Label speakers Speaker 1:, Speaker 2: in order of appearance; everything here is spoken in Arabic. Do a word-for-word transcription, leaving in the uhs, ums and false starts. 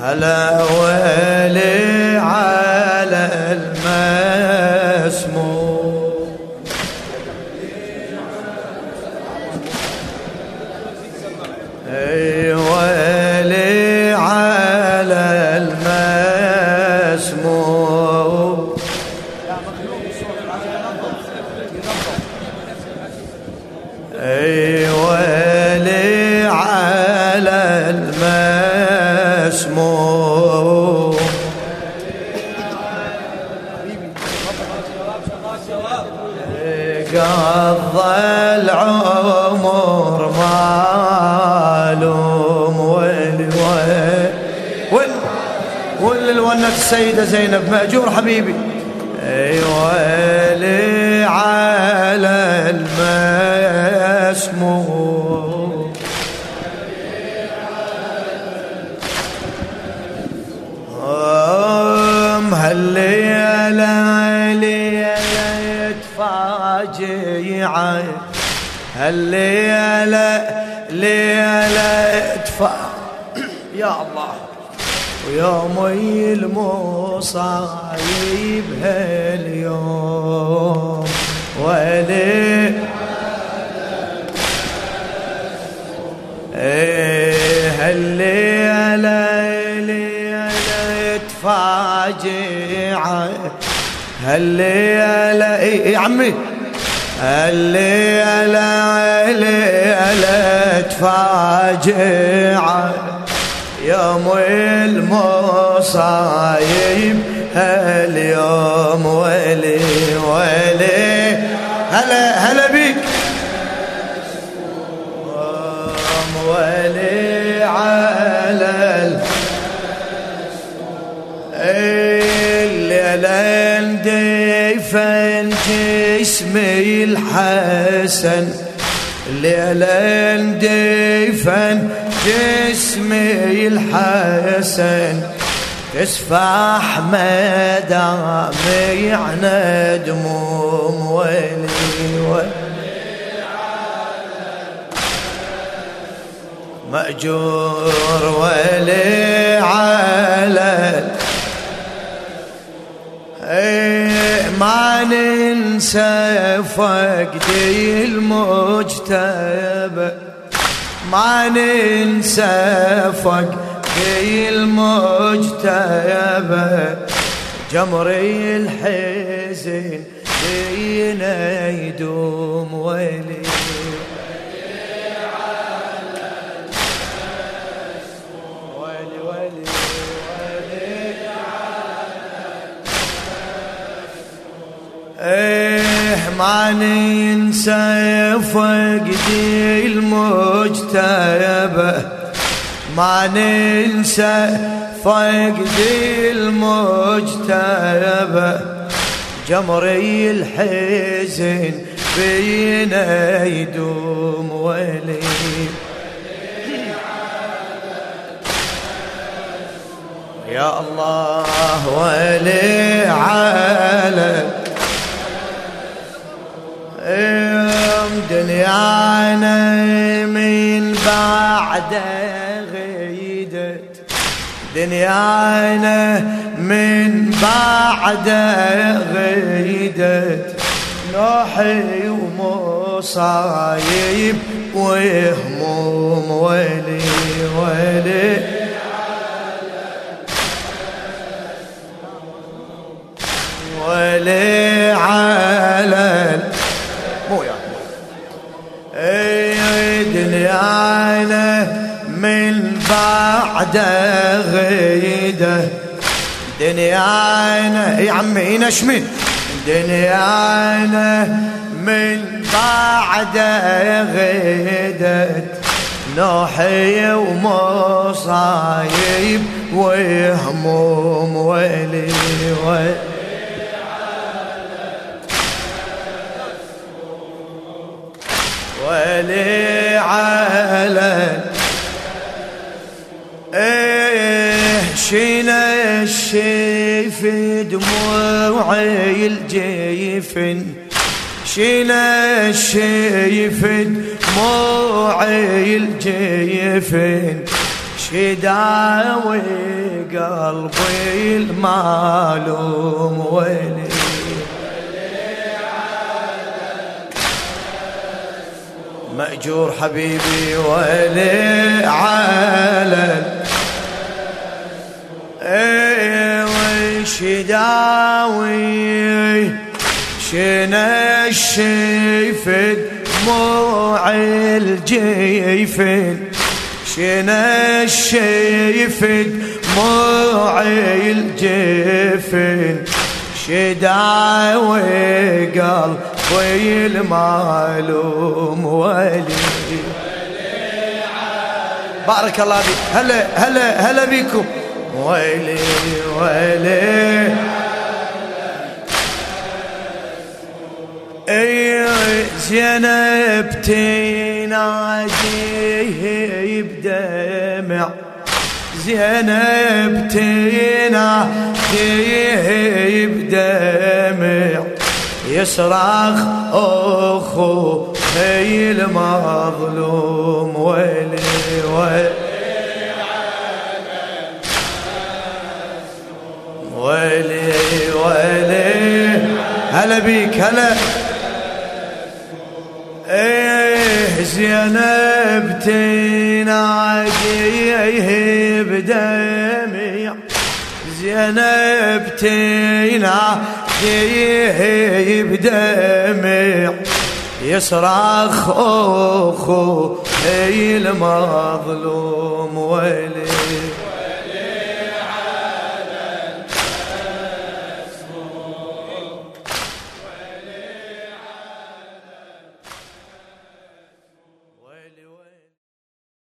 Speaker 1: هلا ويلي على المسموم، اي ويلي على المسموم، اي ويلي على المسموم، قضى العمر معلوم. ويلي ويلي ويلي الونة السيدة زينب مأجور حبيبي. اي ويلي على المسموم، ام هالليلة ليلة فاجعة، هالليلة ليلة تفاجع يا الله، ويومي المصايب هاليوم. ويلي ايه هالليلة ليلة فاجعة، هالليلة ايه يا عمي، هالليلة ليلة فاجعة، يوم المصايب هاليوم. ويلي ويلي هلا هلا بيك، ويلي على الليلة ندفن جسمي الحسن، الليلة ندفن جسمي الحسن، تسفح مدامعنا دموم. ويلي ويلي مأجور، ويلي على ايه ما ننسى فقدي المجتبى، ما ننسى فقدي المجتبى، جمري الحزن فينا يدوم. ويلي ويلي ويلي ايه ما ننسى فقدي المجتبى، ما ننسى فقدي المجتبى، جمري الحزن فينا يدوم. ويلي يا الله، ويلي على دنيانا من بعد غيدت، دنيانا من بعد غيدت، نوحي ومصايب وهموم. ويلي ويلي ويلي على مو يا اي دنيانا من بعد غيده، دنيانا يا عمي نشمي، دنيانا من بعد غيدت، نوحي ومصايب وهموم. ويلي ويلي ويلي على ايه شينا الشيف دموعي الجيفن، شينا الشيف دموعي الجيفن، شداوي قلبي المعلوم ويلي مأجور حبيبي ويلي على اي وشداوي شنشي في دموع الجيفن شنشي في دموع الجيفن شداوي قلبي المعلوم ولي بارك الله بك هلا هلا هلا بكم ويلي ويلي اي زينب تناديه بدمع زينب تناديه بدمع يصرخ اخو هي المظلوم ويلي ويلي ويلي ويلي هلا بيك هلا ايه زينب تناديه بدمع زينب تناديه بدمع يصرخ اخو هي المظلوم ويلي